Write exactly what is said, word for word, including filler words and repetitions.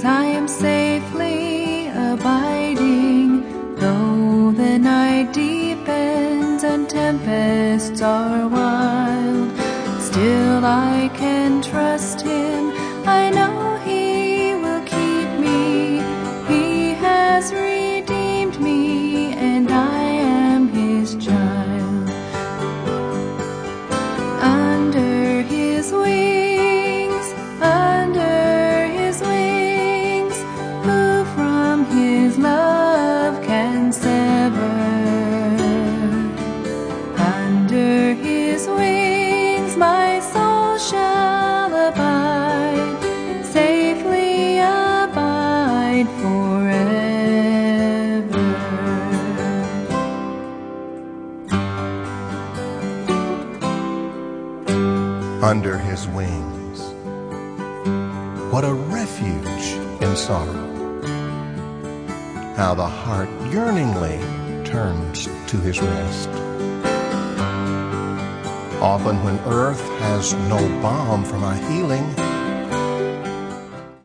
I am safely abiding, though the night deepens and tempests are wild. Still I can trust him, I know he will keep me. He has redeemed me, and I am his child. Under his wings, under his wings, who from his love can sever? Under his wings my soul shall abide, safely abide forever. Under his wings, what a refuge in sorrow. How the heart yearningly turns to his rest. Often when earth has no balm for my healing,